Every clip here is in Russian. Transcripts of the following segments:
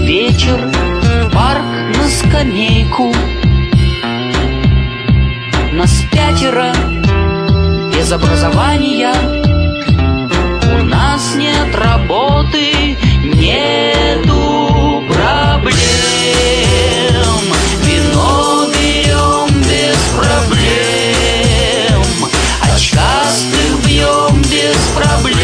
вечер, парк на скамейку. Нас 5 без образования. У нас нет работы, нету проблем. Вино берем без проблем, очкастых бьем без проблем.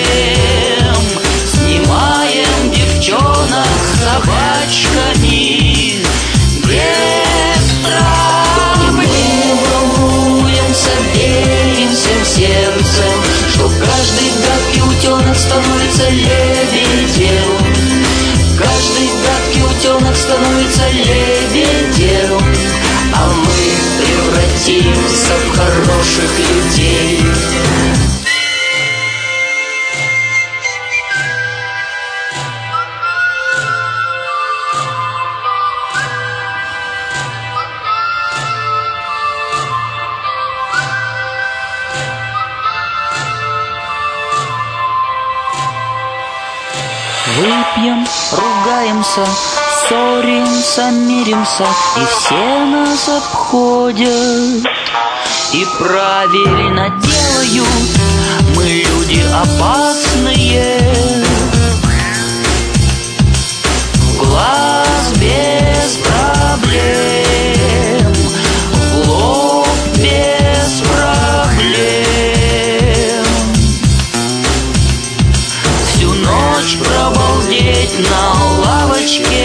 Снимаем девчонок собачками без проблем. Волнуемся, беемся сердцем, что каждый гадкий утенок становится лебедем. Каждый гадкий утенок становится лебедем, а мы превратимся в хороших людей. Выпьем, ругаемся, ссоримся, миримся, и все нас обходят. И правильно делают, мы люди опасные. В глаз без проблем, в лоб без проблем. Всю ночь пробалдеть на лавочке